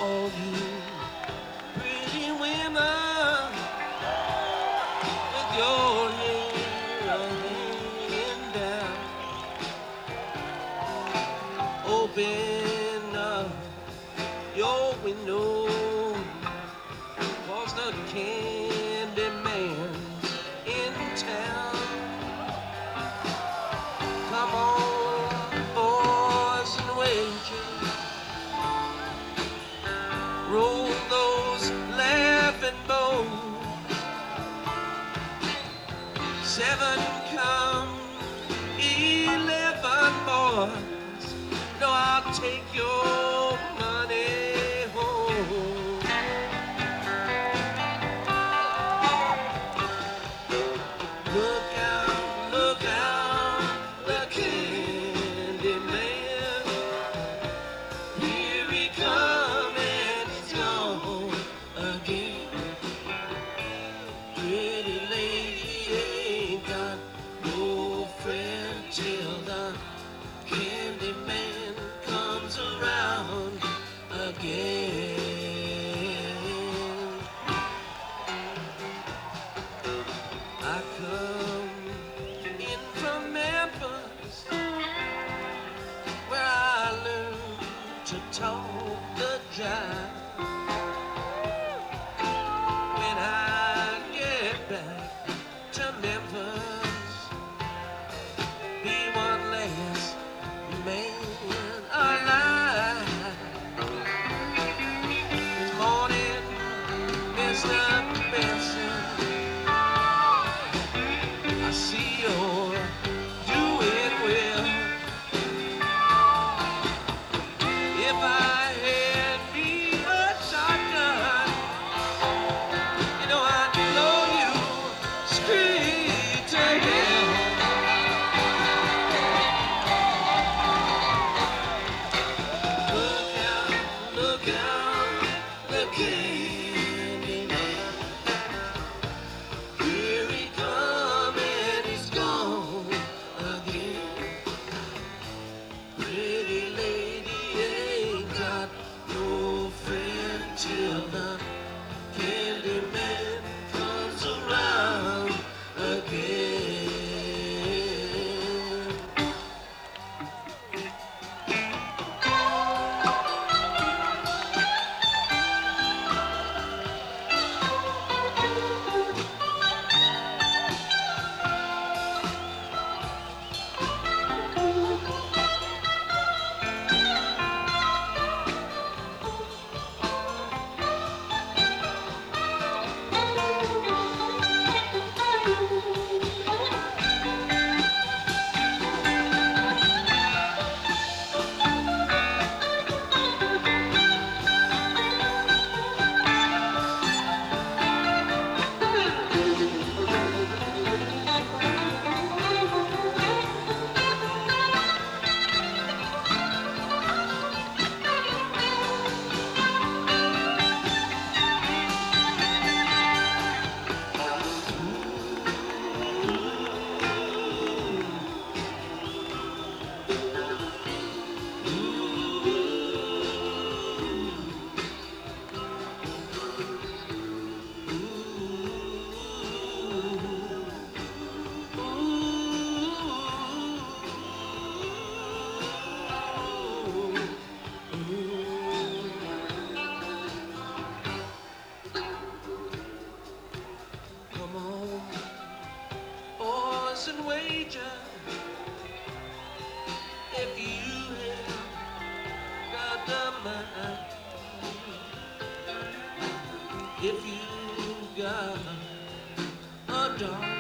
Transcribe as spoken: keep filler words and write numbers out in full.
all you pretty women with your hair hanging down. Open up your window, 'cause the candy man's in town. Come on, boys and wages, roll those laughing bones. Seven come, eleven boys, no, I'll take your money home. Look out, look out, the candy man. Here he comes and he's gone again. Pretty lady ain't got no friend till the candy man comes around again. I come in from Memphis, where I learned to talk the jive. When I get back to Memphis, be one less man alive. Good morning, Mister Benson. I see you're doing well. If I had me a shotgun, you know I'd blow you straight to hell. Look out, look out, the candy man. Here he come and he's gone again. Pretty lady ain't got no friend till the candy man comes around again. Come on, boys and wages, if you have got the mind, if you got a dog.